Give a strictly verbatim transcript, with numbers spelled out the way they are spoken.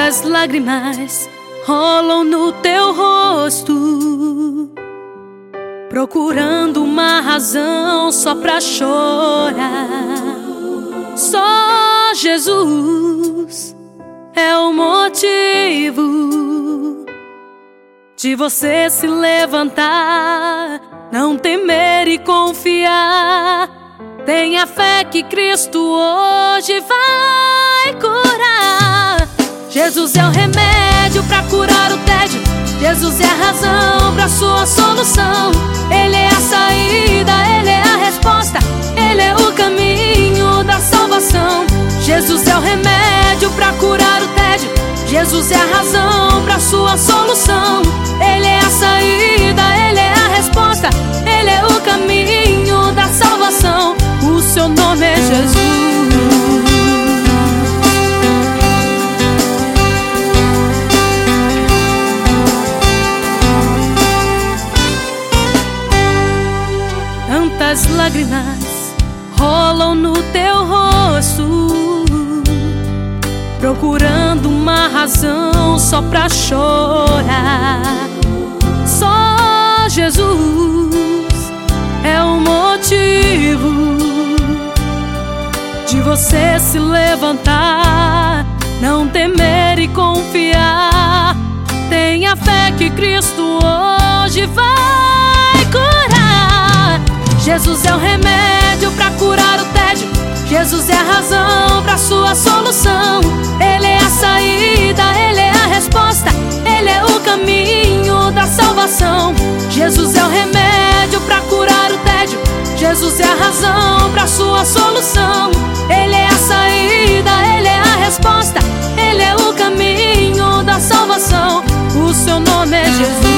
Tantas lágrimas rolam no teu rosto, procurando uma razão só pra chorar. Só Jesus é o motivo de você se levantar, não temer e confiar. Tenha fé que Cristo hoje vai curar. Jesus é o remédio pra curar o tédio, Jesus é a razão pra sua solução. Ele é a saída, Ele é a resposta, Ele é o caminho da salvação. Jesus é o remédio pra curar o tédio, Jesus é a razão pra sua solução. Ele é a saída, Ele é a resposta, Ele é o caminho da salvação. O seu nome é Jesus. Tantas lágrimas rolam no teu rosto, procurando uma razão só pra chorar. Só Jesus é o motivo de você se levantar, não temer e confiar. Tenha fé que Cristo hoje vai curar. Jesus é o remédio pra curar o tédio, Jesus é a razão pra sua solução. Ele é a saída, Ele é a resposta, Ele é o caminho da salvação. Jesus é o remédio pra curar o tédio, Jesus é a razão pra sua solução. Ele é a saída, Ele é a resposta, Ele é o caminho da salvação. O seu nome é Jesus.